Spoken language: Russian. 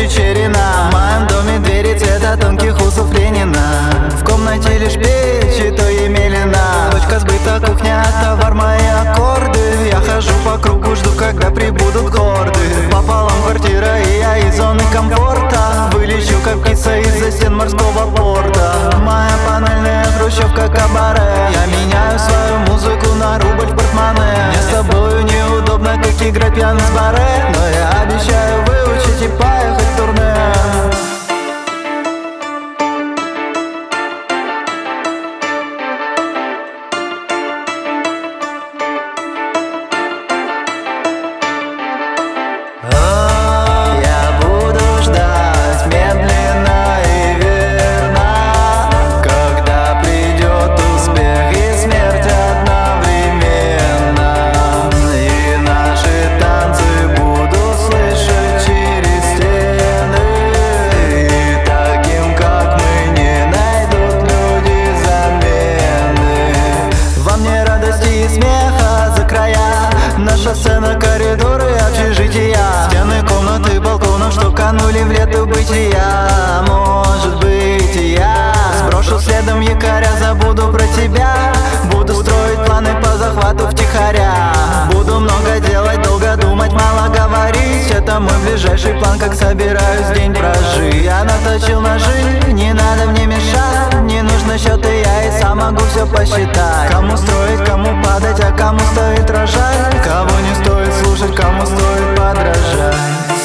вечерина. В моем доме двери цвета тонких усов Ленина. В комнате лишь печь, и то Емелина. Точка сбыта, кухня, товар, мои аккорды. Я хожу по кругу, жду, когда прибудут горды. Пополам квартира, и я из зоны комфорта. Вылечу, как птица из-за стен морского порта. Моя панельная хрущевка кабаре. Я меняю свою музыку на рубль в портмоне. Мне с тобою неудобно, как играть пьяный с баре. Но я обещаю выучить и поехать в турне. Наша сцена, коридоры, общежития, стены, комнаты, балконов, что канули в лету бытия. Может быть, и я сброшу следом якоря, забуду про тебя. Буду строить планы по захвату втихаря. Буду много делать, долго думать, мало говорить. Это мой ближайший план, как собираюсь день прожить. Я наточил ножи, не надо мне мешать. Не нужно счеты, я и сам могу все посчитать. Кому строить, кому падать, а кому стоит рожать. Кого не стоит слушать, кому стоит подражать.